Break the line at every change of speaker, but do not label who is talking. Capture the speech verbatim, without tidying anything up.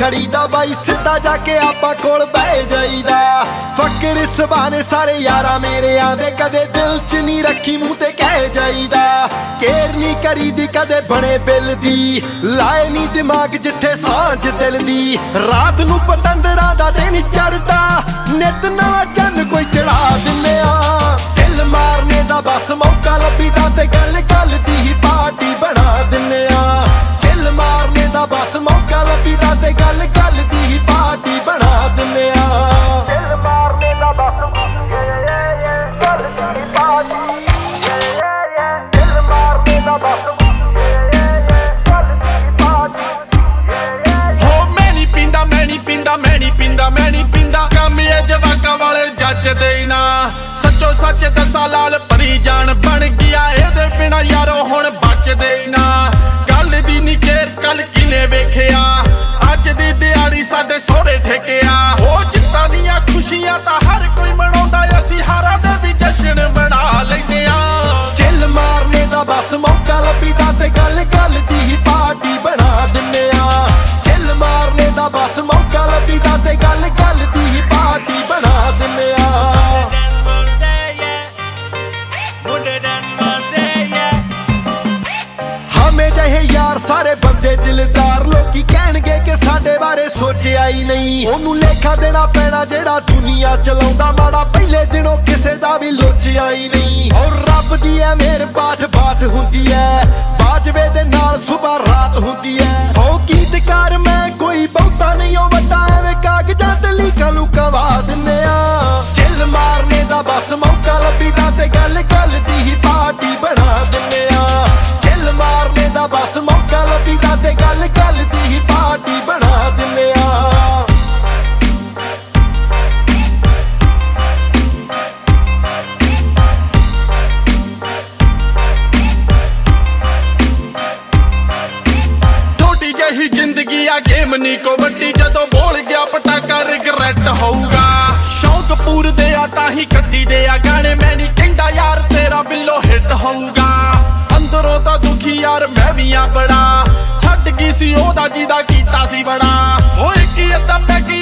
ਖੜੀਦਾ ਬਾਈ ਸਿੱਧਾ ਜਾ ਕੇ ਆਪਾਂ ਕੋਲ ਬਹਿ ਜਾਈਦਾ। ਫਕਰ ਇਸ ਬਹਾਨੇ ਸਾਰੇ ਯਾਰਾਂ ਮੇਰੇ ਆਂਦੇ ਕਦੇ ਦਿਲ ਚ ਨਹੀਂ ਰੱਖੀ ਮੂੰਹ ਤੇ ਕਹਿ ਜਾਈਦਾ। ਕੇਰ ਨਹੀਂ ਕਰੀਦੀ ਕਦੇ ਬਣੇ ਬਿੱਲ ਦੀ ਲਾਏ ਨਹੀਂ ਦਿਮਾਗ ਜਿੱਥੇ ਸਾਂਝ ਦਿਲ ਦੀ। ਰਾਤ ਨੂੰ ਪਤੰਦਰਾਂ ਦਾ ਦਿਨ ਚੜਦਾ ਨਿਤ ਨਵਾਂ ਚੰਨ ਕੋਈ ਚੜਾ ਦਿੰਨੇ ਆ। ਦਿਲ ਮਾਰਨੇ ਦਾ ਬਸ ਮੌਕਾ ਲੱਭੀਦਾ ਤੇ ਗੱਲ ਗੱਲ ਦੀ ਹੀ ਪਾਰਟੀ ਬਣਾ ਦਿੰਨੇ ਆ। ਦਿਲ ਮਾਰਨੇ ਦਾ ਬਸ ਮੌਕਾ ਲੱਭੀਦਾ ਤੇ ਗੱਲ ਗੱਲ ਦੀ ਹੀ ਪਾਰਟੀ ਬਣਾ ਦਿੰਨੇ ਆ। ਦਿਲ ਮਾਰਨੇ ਦਾ ਬਸ ਗੱਲ ਦੀ ਹੀ ਪਾਰਟੀ ਦਿਲ ਮਾਰਨੇ ਦਾ ਬਸ ਗੱਲ ਦੀ ਹੀ ਪਾਰਟੀ।
ਹੋ ਮੈਂ ਨਹੀਂ ਪੀਂਦਾ ਮੈਂ ਨਹੀਂ ਪੀਂਦਾ ਮੈਂ ਨਹੀਂ ਪੀਂਦਾ ਮੈਂ ਨਹੀਂ ਪੀਂਦਾ ਕੰਮ ਇਹ ਜਵਾਕਾਂ ਵਾਲੇ ਜੱਜ ਦੇ ਨਾ। ਸੱਚੋ ਸੱਚ ਦੱਸਾਂ ਲਾਲ ਭਰੀ ਜਾਨ ਬਣ ਗਿਆ ਇਹਦੇ ਬਿਨਾ ਯਾਰੋ ਹੁਣ ਬਚਦੇ ਨਾ। ਕੱਲ ਦੀ ਨੀ ਖੇਰ ਕੱਲ ਕਿਨੇ ਵੇਖਿਆ ਅੱਜ ਦੀ ਦਿਹਾੜੀ ਸਾਡੇ ਸਹੁਰੇ ਠੇਕਿਆ। ਉਹ ਜਿੱਤਾਂ ਦੀਆਂ ਖੁਸ਼ੀਆਂ ਤਾਂ ਹਰ ਕੋਈ ਮਨਾਉਂਦਾ ਅਸੀਂ ਹਾਰਾਂ ਦੇ ਵੀ ਜਸ਼ਨ ਮਨਾ ਲੈਂਦੇ ਆ।
ਚਿੱਲ ਮਾਰਨੇ ਦਾ ਬਸ ਮੌਕਾ ਲੱਭੀਦਾ ਤੇ ਗੱਲ ਗੱਲ ਦੀ ਹੀ ਪਾਰਟੀ ਬਣਾ ਦਿੰਨੇ ਆ। ਚਿੱਲ ਮਾਰਨੇ ਦਾ ਬਸ ਮੌਕਾ ਲੱਭੀਦਾ ਤੇ ਗੱਲ ਗੱਲ ਦੀ ਹੀ ਪਾਰਟੀ ਬਣਾ ਦਿੰਨੇ ਆ। ਹਮੇ ਜਿਹੇ ਯਾਰ ਸਾਰੇ ਬੰਦੇ ਦਿਲਦਾਰ ਲੋਕੀ ਕਹਿਣਗੇ ਕਿ ਸਾਡੇ ਬਾਰੇ ਸੋਚਿਆ ਹੀ ਨਹੀਂ। ਉਹਨੂੰ ਲੇਖਾ ਦੇਣਾ ਪੈਣਾ ਜਿਹੜਾ ਦੁਨੀਆ ਚਲਾਉਂਦਾ ਮਾੜਾ ਪਹਿਲੇ ਦਿਨੋਂ ਕਿਸੇ ਦਾ ਵੀ ਲੋਚਿਆ ਹੀ ਨਹੀਂ। ਔਰ ਰੱਬ ਦੀ ਐ ਮੇਰ ਬਾਠ ਬਾਠ ਹੁੰਦੀ ਐ ਬਾਜਵੇ ਦੇ ਨਾਲ ਸੁਬਾ ਰਾਤ ਹੁੰਦੀ ਐ। ਉਹ ਗੀਤਕਾਰ ਮੈਂ ਕੋਈ ਬਹੁਤਾ ਨਹੀਂ ਉਹ ਵੱਡਾ ਐਵੇਂ ਕਾਗਜ਼ਾਂ ਤੇ ਲੀਕਾਂ ਲੂਕਾਂ ਵਾ ਦਿੰਨੇ ਆ। ਚਿੱਲ ਮਾਰਨੇ ਦਾ ਬਸ ਮੌਕਾ ਲੱਭੀਦਾ ਤੇ ਗੱਲ ਗੱਲ ਦੀ ਹੀ ਪਾਰਟੀ ਬਣਾ ਦਿੰਨੇ ਆ। ਚਿੱਲ ਮਾਰਨੇ ਦਾ ਬਸ ਮੌਕਾ ਲੱਭੀਦਾ ਤੇ ਗੱਲ ਗੱਲ ਦੀ ਹੀ ਪਾਰਟੀ ਬਣਾ ਦਿੰਨੇ ਆ।
ਛੋਟੀ ਜਿਹੀ ਜ਼ਿੰਦਗੀ ਆ ਗੇਮ ਨੀ ਕੋ ਵੱਡੀ ਜਦੋਂ ਬੋਲ ਗਿਆ ਪਟਾਕਾ ਰਿਗਰੈਟ ਹੋਊਗਾ। ਸ਼ੌਂਕ ਪੂਰਦੇ ਆ ਤਾਂ ਹੀ ਕੱਢੀ ਦੇ ਆ ਗਾਣੇ ਮੈਂ ਨਹੀਂ ਕਹਿੰਦਾ ਯਾਰ ਤੇਰਾ ਬਿੱਲੋ ਹਿੱਟ ਹੋਊਗਾ। ਅੰਦਰੋਂ ਤਾਂ ਦੁਖੀ ਯਾਰ ਮੈਂ ਵੀ ਆ ਬੜਾ ਛੱਡ ਗਈ ਸੀ ਉਹਦਾ ਜਿਹਦਾ ਕੀਤਾ ਸੀ ਬੜਾ। ਹੋਏ ਕੀ ਅੱਧਾ ਪੈਕ